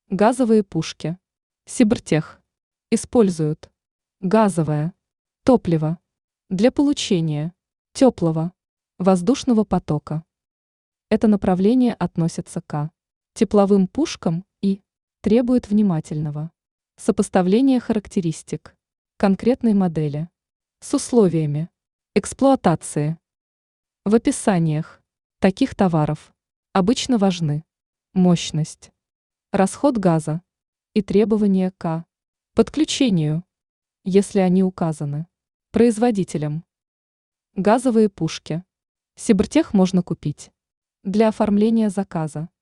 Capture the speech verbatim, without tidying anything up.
Газовые пушки. Сибртех. Используют газовое топливо для получения теплого воздушного потока. Это направление относится к тепловым пушкам и требует внимательного сопоставления характеристик конкретной модели с условиями эксплуатации. В описаниях таких товаров обычно важны мощность, расход газа и требования к подключению, если они указаны производителем. Газовые пушки. Сибртех можно купить для оформления заказа